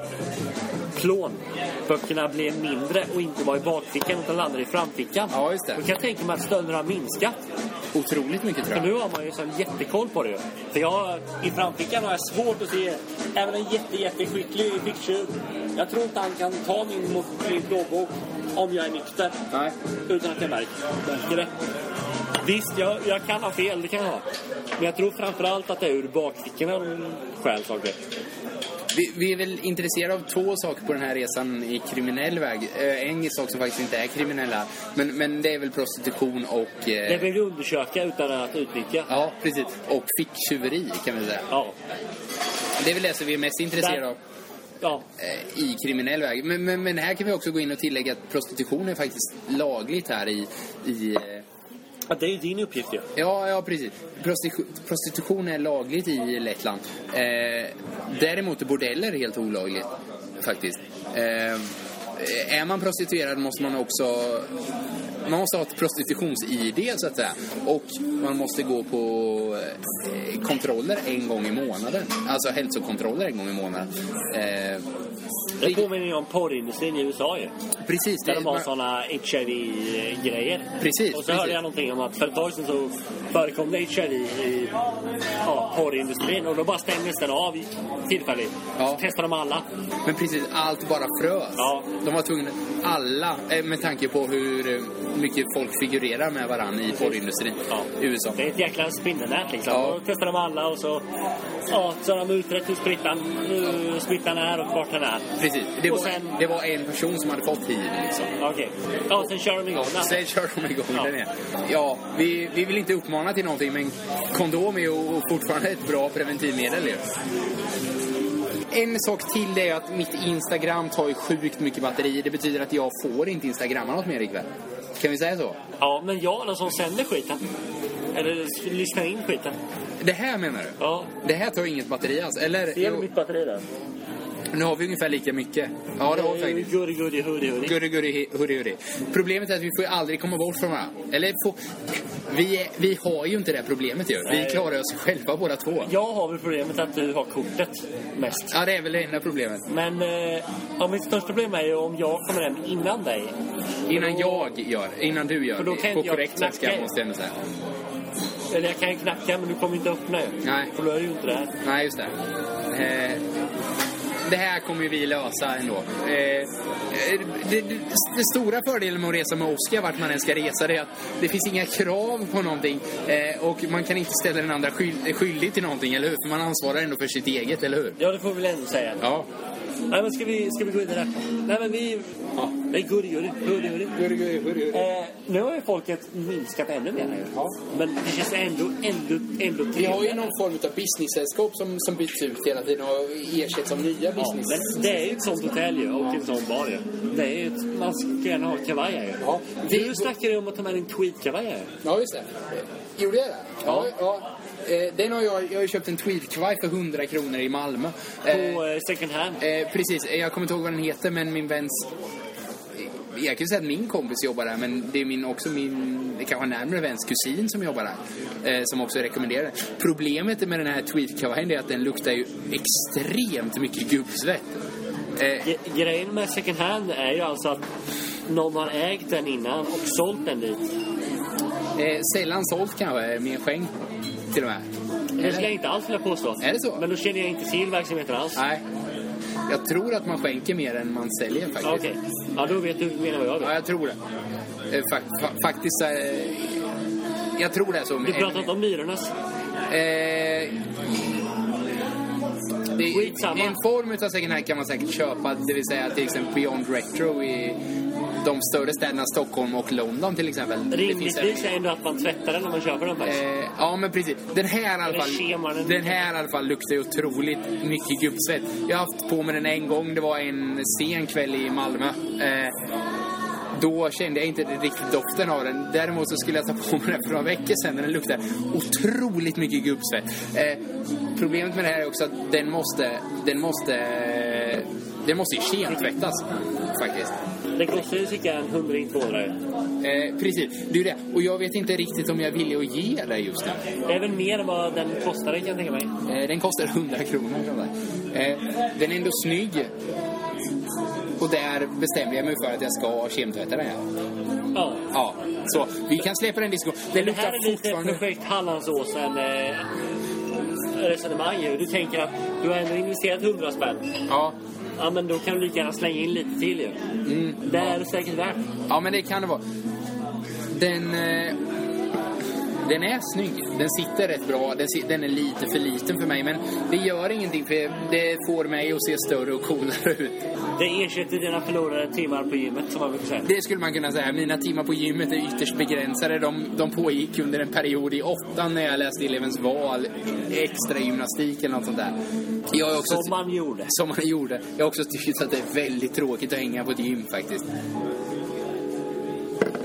plånböckerna blev mindre och inte var i bakfickan utan landade i framfickan. Ja, just det. Då kan jag tänka mig att stölderna har minskat. Otroligt mycket tror För jag. nu har man ju sån jättekoll på det ju. För jag, i framfickan har jag svårt att se, även en jätte, jätteskicklig ficktjuv. Jag tror inte han kan ta min, min plånbok om jag är nykter. Nej. Utan att jag märker, märker det. Visst, jag, jag kan ha fel, det kan jag ha. Men jag tror framförallt att det är ur bakfickorna de stjäl saker. Vi, vi är väl intresserade av två saker på den här resan i kriminell väg. Eh, en sak som faktiskt inte är kriminella. Men, men det är väl prostitution och... Eh, Det vill vi undersöka utan att utnyttja. ja, precis. Och ficktjuveri kan vi säga. Ja. Det är väl det som vi är mest intresserade Där- av. Ja. eh, I kriminell väg. Men, men, men här kan vi också gå in och tillägga att prostitution är faktiskt lagligt här i, i, eh, Ja, det är ju din uppgift ju. Ja, ja precis. Prostitu- prostitution är lagligt i Lettland. Eh, däremot är bordeller helt olagligt, faktiskt. Eh, är man prostituerad måste man också... Man måste ha ett prostitutions-I D, så att säga. Och man måste gå på eh, kontroller en gång i månaden. Alltså hälsokontroller en gång i månaden. Eh, det påminner ju om porrindustrin i U S A ju. Precis. Där de har man... sådana H I V-grejer. Precis. Och så precis. hörde jag någonting om att för ett tag sedan så förekom det H I V i ja, porrindustrin. Och då bara stängdes den av tillfälligt. Ja. Så testade de alla. Men precis, allt bara frös. Ja. De var tvungna, alla, med tanke på hur mycket folk figurerar med varann i porrindustrin ja. i U S A. Det är ett jäkla spinnernät liksom. Ja. Då testade de alla och så, ja, så har de utrett hur smittan, hur smittan är och vart den är. Precis, det var, sen... det var en person som hade fått hiv liksom. Okej, okay. Ja, sen kör de igång ja, Sen kör de igång ja. den igen. Ja, vi, vi vill inte uppmana till någonting, men kondom är ju fortfarande ett bra preventivmedel ju. En sak till det är att mitt Instagram tar ju sjukt mycket batteri. Det betyder att jag får inte Instagramma något mer ikväll. Kan vi säga så? Ja, men jag är den som sänder skiten. Eller lyssnar in skiten. Det här menar du? Ja. Det här tar inget batteri alls, eller? Det är mitt batteri där. Nu har vi ungefär lika mycket. Ja, det har vi faktiskt. Gurri, gurri, hurri, hurri. Gurri, gurri, hurri, hurri. Problemet är att vi får aldrig komma bort från varandra. Eller få... vi, är, vi har ju inte det problemet ju. Vi klarar oss själva båda två. Jag har väl problemet att du har kortet mest. Ja, det är väl det enda problemet. Men eh, ja, mitt största problem är ju om jag kommer hem innan dig. Innan då, jag gör, innan du gör. Då kan på jag korrekt sätt ska jag måste jag ändå säga. Eller jag kan ju knacka, men du kommer inte öppna ju. Nej. För då är det ju inte det här. Nej, just det. Eh... Det här kommer ju vi lösa ändå. Eh, det, det, det stora fördelen med att resa med Oscar, vart man än ska resa, det är att det finns inga krav på någonting. Eh, och man kan inte ställa den andra skyld, skyldig till någonting, eller hur? För man ansvarar ändå för sitt eget, eller hur? Ja, det får vi väl ändå säga. Ja. Nej, men ska vi, ska vi gå vidare? Nej, men vi... Ja. Nej, gurri, gurri, gurri, gurri. Gurri, gurri, gurri. Eh, nu har ju folket minskat ännu mer här. Ja. Men det känns ändå, ändå, ändå trevligt. Vi har ju någon form av business-sällskap som, som byts ut hela tiden och ersätts som nya business. Ja, men det är ju ett sånt hotell ju, och en sån bar ju. Det är ju ett, man ska gärna ha kavajer ju. Ja. Vi... Du snackade ju om att ta med en tweed-kavajer. Ja, just det. Gjorde jag det? Ja. ja. Eh, den har jag, jag har köpt en tweed-kavaj för hundra kronor i Malmö. På eh, second hand? Eh, precis, jag kommer inte ihåg vad den heter, men min väns... Jag kan ju säga att min kompis jobbar där, men det är min, också min, det kanske närmare väns kusin som jobbar där, eh, som också rekommenderar det. Problemet med den här tweed-kavajen är att den luktar ju extremt mycket gubbsvett. Eh, Grejen med second hand är ju alltså att någon har ägt den innan och sålt den dit. Eh, sällan sålt kanske, mer skänk till och med. Det ska jag inte alls vilja påstå. Är det så? Men då känner jag inte till verksamheten alls. Nej. Jag tror att man skänker mer än man säljer faktiskt. Okej. Okay. Ja, då vet du menar vad jag vet. Ja, jag tror det. Eh, fa- fa- faktiskt... Eh, jag tror det är så. Du pratar inte om myrornas? Eh... Det är en form av second hand kan man säkert köpa, det vill säga till exempel Beyond Retro i de större städerna Stockholm och London till exempel. Rimligtvis är ändå att man tvättar den när man köper den faktiskt. Eh, ja, men precis. Den här i alla fall, den här i alla fall luktar ju otroligt mycket gubbsvett. Jag har haft på mig den en gång, det var en sen kväll i Malmö. Eh, Då kände jag inte riktigt doften av den. Däremot så skulle jag ta på mig den för några veckor sedan. Den luktar otroligt mycket gubbsvett. Eh, problemet med det här är också att den måste... Den måste... Den måste ju kemtvättas, faktiskt. Den kostar ju cirka en hundring tvåhundra. Eh, precis, det är det. Och jag vet inte riktigt om jag vill att ge dig just nu. Det är väl mer än vad den kostar, kan jag tänka mig. Eh, den kostar hundra kronor. Eh, den är ändå snygg. Och där bestämde jag mig för att jag ska ha kemtvätta den här. Ja. Ja, så vi kan släppa den diskussionen. Det, det här är lite fortfarande... projekt Hallandsåsen eh, resonemang. Du tänker att du har ändå investerat hundra spänn. Ja. Ja, men då kan du lika gärna slänga in lite till ju. Mm. Det är det säkert värt. Ja, men det kan det vara. Den... Eh... Den är snygg. Den sitter rätt bra. Den, den är lite för liten för mig. Men det gör ingenting. För det får mig att se större och coolare ut. Det ersätter dina förlorade timmar på gymmet, som man brukar säga. Det skulle man kunna säga. Mina timmar på gymmet är ytterst begränsade. De, de pågick under en period i åttan när jag läste elevens val. Extra gymnastik eller något sånt där. Jag är också som man gjorde. Som man gjorde. Jag har också tyckt att det är väldigt tråkigt att hänga på ett gym faktiskt.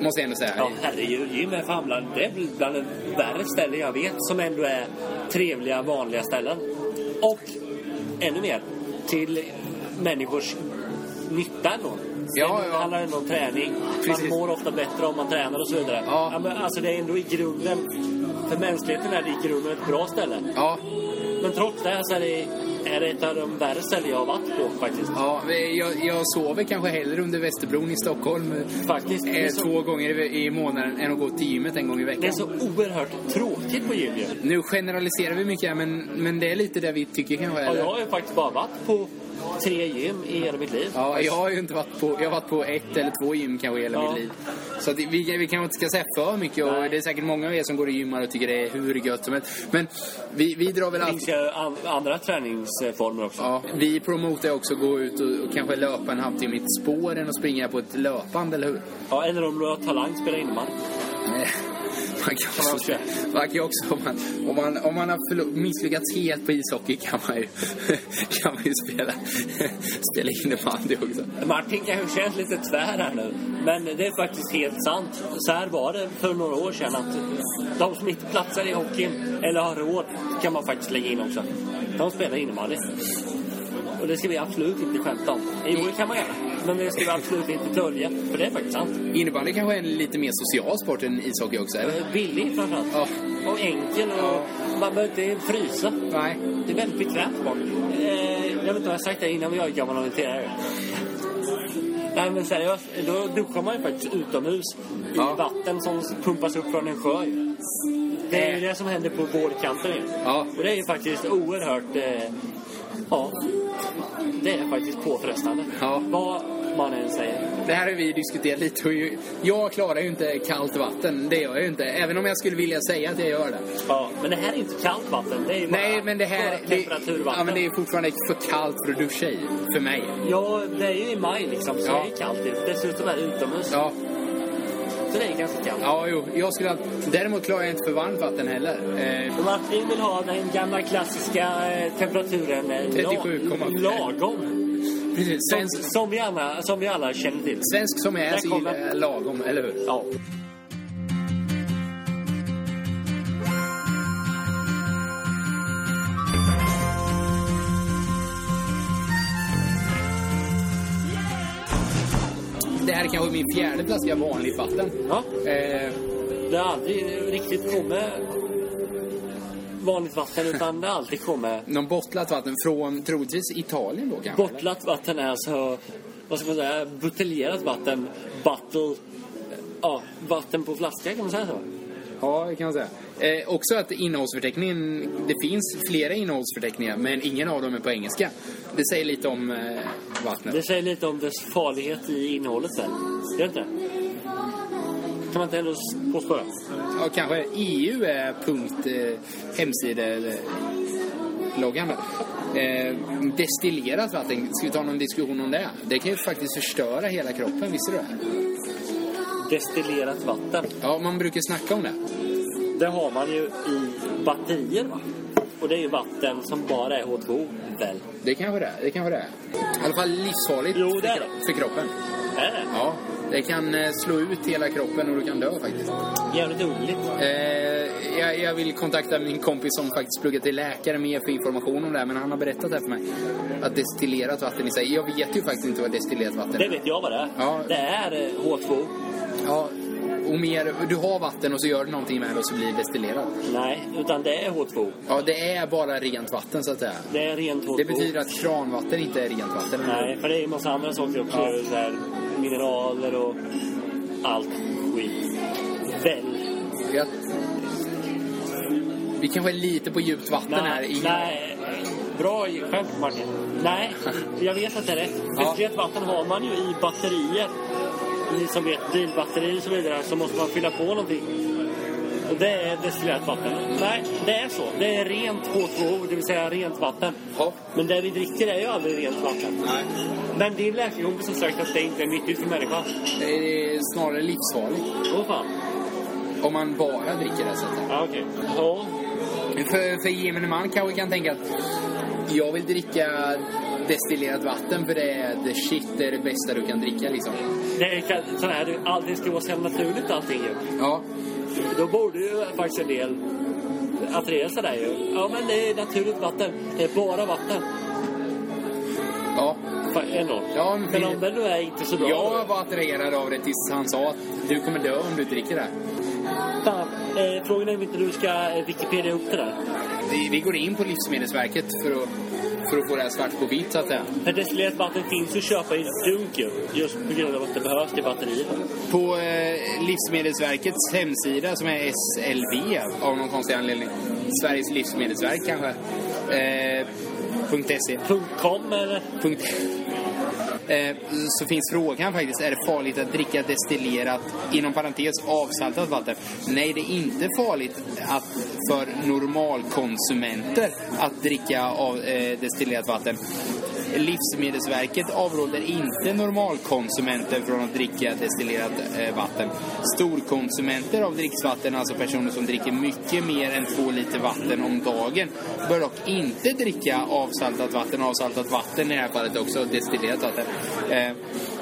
Måste jag ändå säga. Ja, herregud, Gym är famlan. Det är bland de värre ställen jag vet, som ändå är trevliga, vanliga ställen. Och ännu mer till människors nytta ändå. Ja, det ja. handlar ändå om träning. Precis. Man mår ofta bättre om man tränar och så vidare. Ja. Ja, men alltså det är ändå i grunden, för mänskligheten är det i grunden ett bra ställe. Ja. Men trots det så är det, är det ett av de värre ställen jag har varit på faktiskt. Ja, jag, jag sover kanske hellre under Västerbron i Stockholm Faktiskt. eh, så, två gånger i, i månaden än att gå till gymmet en gång i veckan. det är så oerhört tråkigt på gym ju. Nu generaliserar vi mycket här, men, men det är lite det vi tycker kanske. Ja, Eller? jag har ju faktiskt bara varit på tre gym i hela mitt liv. Ja, jag har ju inte varit på, jag har varit på ett eller två gym kanske i hela Ja. mitt liv. Så att vi, vi kanske inte ska säga för mycket. Och Nej. det är säkert många av er som går i gymmar och tycker det är hur gött som helst. Men vi, vi drar väl Det allt. finns ju an, andra träningsformer också. Ja, vi promotar också att gå ut och, och kanske löpa en halvtimme i ett spår än att springa på ett löpband, eller hur? Ja, eller om du har talang spelar in man. Eh, Man kan också, man kan också om, man, om, man, om man har förlo- misslyckats helt på ishockey kan man ju, kan man ju spela, spela innebandy också. Martin kanske känns lite tvär här nu, men det är faktiskt helt sant. Så här var det för några år sedan, att de som inte platsar i hockeyn eller har råd kan man faktiskt lägga in också. De spelar innebandy. Och det ska vi absolut inte skämta om. Jo, det kan man göra. Men det ska vi absolut inte dölja. För det är faktiskt sant. Innebandy kanske är en lite mer social sport än ishockey också, eller? Billig framförallt. Ja. Och enkel. Och Ja. man behöver inte frysa. Nej. Det är väldigt bekvämt sport. Eh, jag vet inte om jag har sagt det innan, men jag är gammal orienterare. Nej, men seriöst. Då duschar man ju faktiskt utomhus i Ja. vatten som pumpas upp från en sjö. Det är ju det som händer på vårdkanten. Ja. Och det är ju faktiskt oerhört... Eh, ja, det är faktiskt påfrestande. Ja. Vad man än säger. Det här har vi diskuterat lite. Och ju, jag klarar ju inte kallt vatten. Det gör jag ju inte. Även om jag skulle vilja säga att jag gör det. Ja, men det här är inte kallt vatten. Det är ju bara Nej, men det här... Det, temperaturvatten. ja, men det är fortfarande för kallt för att duscha i. För mig. Ja, det är ju i maj liksom. Så Ja. det är kallt. Dessutom är det utomhus. Ja. Så det är ganska kallt. Ja, jo. Jag skulle... Däremot klarar jag inte för varmt vatten heller. Eh, Och Martin vill ha den gamla klassiska eh, temperaturen eh, trettiosju komma fem. lagom. precis. Som, Svensk, som, vi alla, som vi alla känner till. svensk som är Där så kommer- gillar jag lagom, eller hur? Ja. Det här är kanske min fjärde flaska vanligt vatten. Ja. Eh, Det har aldrig riktigt kommit vanligt vatten, utan det har alltid kommit någon bottlat vatten från troligtvis Italien då kanske? bottlat vatten. Är alltså, vad ska man säga, buteljerat vatten. Bottle, ja, vatten på flaska, kan man säga så? Ja, det kan man säga. Eh, också att innehållsförteckningen, det finns flera innehållsförteckningar, men ingen av dem är på engelska. Det säger lite om eh, vattnet. Det säger lite om dess farlighet i innehållet sen. Gör det inte? Kan man inte ändå påstå det? Ja, kanske E U är punkt eh, hemsida loggan där. Eh, destillerat vatten, ska vi ta någon diskussion om det? Det kan ju faktiskt förstöra hela kroppen, visste du det? Destillerat vatten. Ja, man brukar snacka om det. Det har man ju i batterier, va? Och det är ju vatten som bara är H två, väl? Det kanske det är, det kanske det är. I alla fall livsfarligt Jo, det är för, det. kro- för kroppen. Är det? Ja, det kan eh, slå ut hela kroppen och du kan dö faktiskt. Jävligt underligt. Eh, jag, jag vill kontakta min kompis som faktiskt pluggar till läkare mer för information om det här, men han har berättat det här för mig. Att destillerat vatten i sig, jag vet ju faktiskt inte vad destillerat vatten Det är. vet jag vad det är. Ja. Det är eh, H två. Ja, och mer, du har vatten och så gör du någonting med det och så blir det destillerat. Nej, utan det är H två. Ja, det är bara rent vatten så att säga. Det är rent H två. Det betyder att kranvatten inte är rent vatten. eller? Nej, för det är ju en massa andra saker också. Ja. Så här, mineraler och allt skit. Väl. Jag... Vi kanske är lite på djupt vatten här. Nej, I... nej. Bra skämt, Martin. Nej, jag vet att det är rätt. Ja. Destillerat vatten har man ju i batterier. Ni som vet, bilbatterier och så vidare, så måste man fylla på någonting. Och det är destillerat vatten. Nej, det är så. Det är rent H två, det vill säga rent vatten. Ja. Men det vi dricker är ju aldrig rent vatten. Nej. Men din läkarkompis har sagt att det inte är nyttigt för människan. Det är snarare livsfarligt. Åh fan. Om man bara dricker det sättet. Ja, okej. Ja. För, för gemene man kanske kan tänka att jag vill dricka destillerat vatten, för det är det shit, det är det bästa du kan dricka liksom. Det kan, så här, allting ska vara så naturligt allting ju. Ja. Då borde ju faktiskt en del att resa där ju. Ja, men det är naturligt vatten. Det är bara vatten. Ja. Ändå. Ja, men, men om det nu är inte så bra. Jag var attraherad av det tills han sa att du kommer dö om du dricker det. Fan, eh, frågan är om inte du ska eh, Wikipedia upp det där. Vi, vi går in på Livsmedelsverket för att, för att få det här svart på vitt så att säga. För destillerat vatten finns ju att köpa i dunk ju. Just på grund av att det behövs till batterier. På eh, Livsmedelsverkets hemsida som är S L V av någon konstig anledning. Sveriges livsmedelsverk kanske. Eh, .se. .com eller? Punkt. Eh, så finns frågan faktiskt, är det farligt att dricka destillerat, inom parentes avsaltat vatten? Nej, det är inte farligt att, för normalkonsumenter att dricka av eh, destillerat vatten. Livsmedelsverket avråder inte normalkonsumenter från att dricka destillerat eh, vatten. Storkonsumenter av dricksvatten, alltså personer som dricker mycket mer än två liter vatten om dagen, bör dock inte dricka avsaltat vatten. Avsaltat vatten i det här fallet också destillerat vatten. Eh,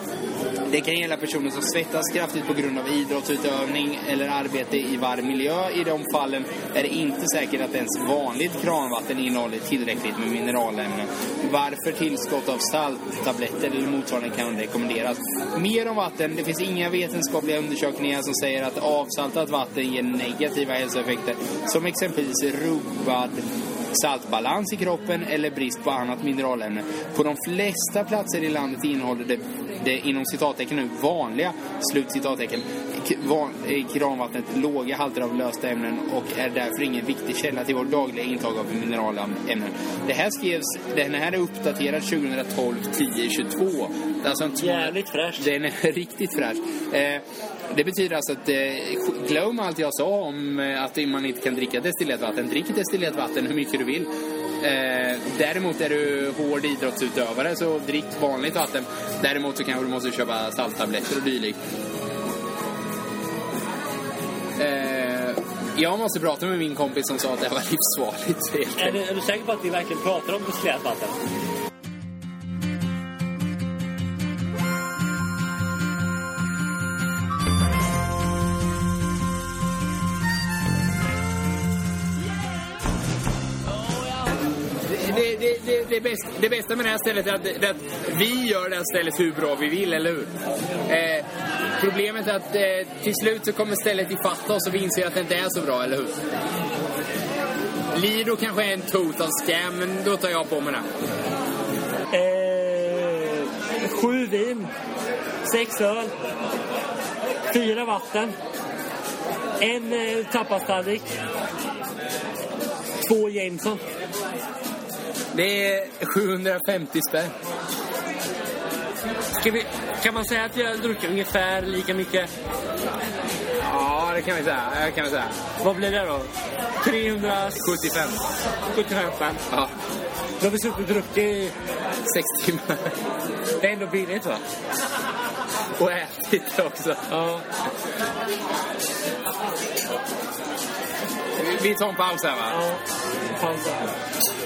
Det kan gälla personer som svettas kraftigt på grund av idrottsutövning eller arbete i varm miljö. I de fallen är det inte säkert att ens vanligt kranvatten innehåller tillräckligt med mineralämnen. Varför tillskott av salttabletter eller motsvarande kan rekommenderas. Mer om vatten. Det finns inga vetenskapliga undersökningar som säger att avsaltat vatten ger negativa hälsoeffekter, som exempelvis rubbad saltbalans i kroppen eller brist på annat mineralämne. På de flesta platser i landet innehåller det, det inom citattecken nu vanliga slutcitattecken van, kranvattnet låga halter av lösta ämnen och är därför ingen viktig källa till vår dagliga intag av mineralämnen. Det här skrevs, den här är uppdaterad tjugohundratolv tio tjugotvå. Det är alltså en jävligt fräsch. Den är riktigt fräsch. Eh, det betyder alltså att eh, glöm allt jag sa om eh, att man inte kan dricka destillerat vatten. Drick destillerat vatten hur mycket du vill. Eh, däremot är du hård idrottsutövare, så drick vanligt vatten. Däremot så kanske du måste köpa salttabletter och dylikt. Eh, jag måste prata med min kompis som sa att det var livsfarligt. Är du, är du säker på att vi verkligen pratar om destillerat vatten? Det, det, det, det, bästa, det bästa med det här stället är att, det, att vi gör det här stället hur bra vi vill, eller hur? Eh, problemet är att eh, till slut så kommer stället ifatta oss och vi inser att det inte är så bra, eller hur? Lido kanske är en total scam, men då tar jag på mig det. Eh, sju vin, sex öl, fyra vatten, en eh, tappastadik, två Jameson. Det är sjuhundrafemtio spänn. Ska vi, kan man säga att vi har druckit ungefär lika mycket? Ja, det kan vi säga. Det kan vi säga. Vad blir det då? trehundrasjuttiofem sjuttiofem spänn. Ja. Då har vi suttit och druckit i sex timmar. Det är ändå billigt, va? Och ätit också. Ja. Vi tar en paus här, va? Ja, paus här.